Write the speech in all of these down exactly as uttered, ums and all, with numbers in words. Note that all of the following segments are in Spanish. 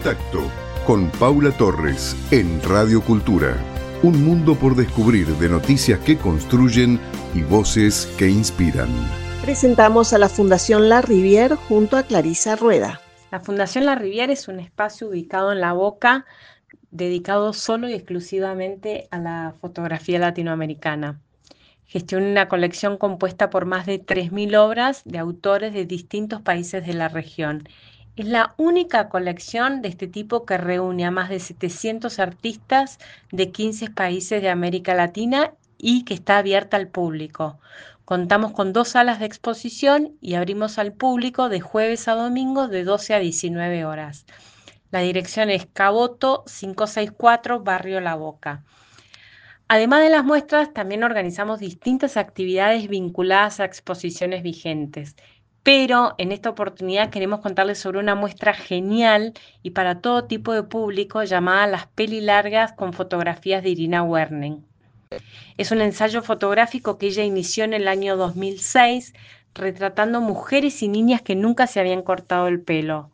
Contacto con Paula Torres en Radio Cultura. Un mundo por descubrir de noticias que construyen y voces que inspiran. Presentamos a la Fundación La Rivière junto a Clarisa Rueda. La Fundación La Rivière es un espacio ubicado en La Boca, dedicado solo y exclusivamente a la fotografía latinoamericana. Gestiona una colección compuesta por más de tres mil obras de autores de distintos países de la región. Es la única colección de este tipo que reúne a más de setecientos artistas de quince países de América Latina y que está abierta al público. Contamos con dos salas de exposición y abrimos al público de jueves a domingo de doce a diecinueve horas. La dirección es Caboto quinientos sesenta y cuatro, Barrio La Boca. Además de las muestras, también organizamos distintas actividades vinculadas a exposiciones vigentes. Pero en esta oportunidad queremos contarles sobre una muestra genial y para todo tipo de público llamada Las Peli Largas con fotografías de Irina Werning. Es un ensayo fotográfico que ella inició en el año dos mil seis, retratando mujeres y niñas que nunca se habían cortado el pelo.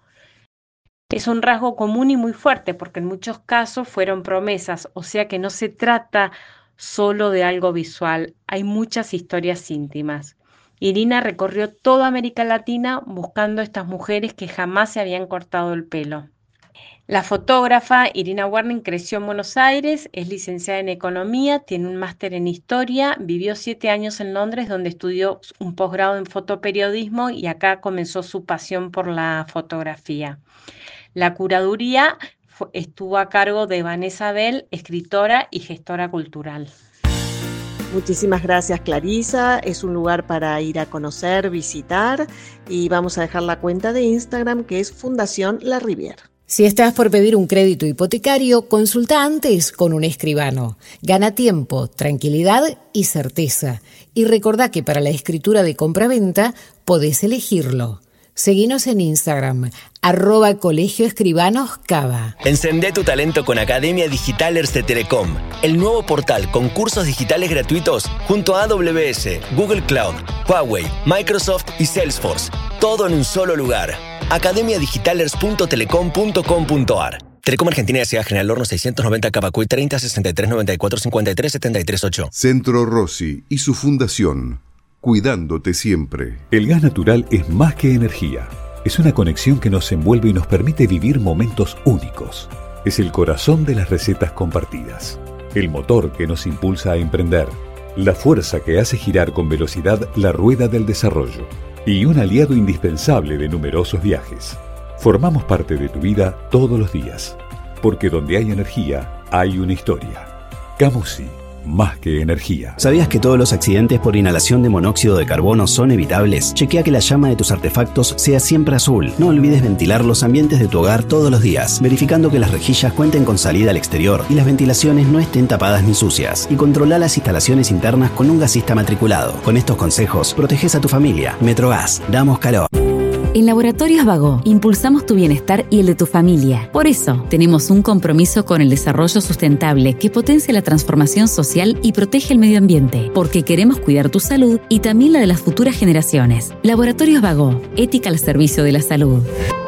Es un rasgo común y muy fuerte porque en muchos casos fueron promesas, o sea que no se trata solo de algo visual, hay muchas historias íntimas. Irina recorrió toda América Latina buscando a estas mujeres que jamás se habían cortado el pelo. La fotógrafa Irina Werning creció en Buenos Aires, es licenciada en Economía, tiene un máster en Historia, vivió siete años en Londres donde estudió un posgrado en fotoperiodismo y acá comenzó su pasión por la fotografía. La curaduría estuvo a cargo de Vanessa Bell, escritora y gestora cultural. Muchísimas gracias, Clarisa. Es un lugar para ir a conocer, visitar y vamos a dejar la cuenta de Instagram que es Fundación La Rivière. Si estás por pedir un crédito hipotecario, consulta antes con un escribano. Gana tiempo, tranquilidad y certeza. Y recordá que para la escritura de compraventa podés elegirlo. Seguinos en Instagram, arroba Colegio Escribanos Cava. Encendé tu talento con Academia Digitalers de Telecom, el nuevo portal con cursos digitales gratuitos junto a A W S, Google Cloud, Huawei, Microsoft y Salesforce. Todo en un solo lugar. academia digitalers punto telecom punto com punto a r. Telecom Argentina S A General Horno seiscientos noventa Cavacuy treinta sesenta y tres noventa y cuatro cincuenta y tres setenta y tres ocho. Centro Rossi y su fundación. Cuidándote siempre. El gas natural es más que energía. Es una conexión que nos envuelve y nos permite vivir momentos únicos. Es el corazón de las recetas compartidas. El motor que nos impulsa a emprender. La fuerza que hace girar con velocidad la rueda del desarrollo. Y un aliado indispensable de numerosos viajes. Formamos parte de tu vida todos los días. Porque donde hay energía, hay una historia. Camusi. Más que energía. ¿Sabías que todos los accidentes por inhalación de monóxido de carbono son evitables? Chequea que la llama de tus artefactos sea siempre azul. No olvides ventilar los ambientes de tu hogar todos los días, verificando que las rejillas cuenten con salida al exterior y las ventilaciones no estén tapadas ni sucias. Y controla las instalaciones internas con un gasista matriculado. Con estos consejos, proteges a tu familia. Metrogas, damos calor. En Laboratorios Vago, impulsamos tu bienestar y el de tu familia. Por eso, tenemos un compromiso con el desarrollo sustentable que potencia la transformación social y protege el medio ambiente, porque queremos cuidar tu salud y también la de las futuras generaciones. Laboratorios Vago, ética al servicio de la salud.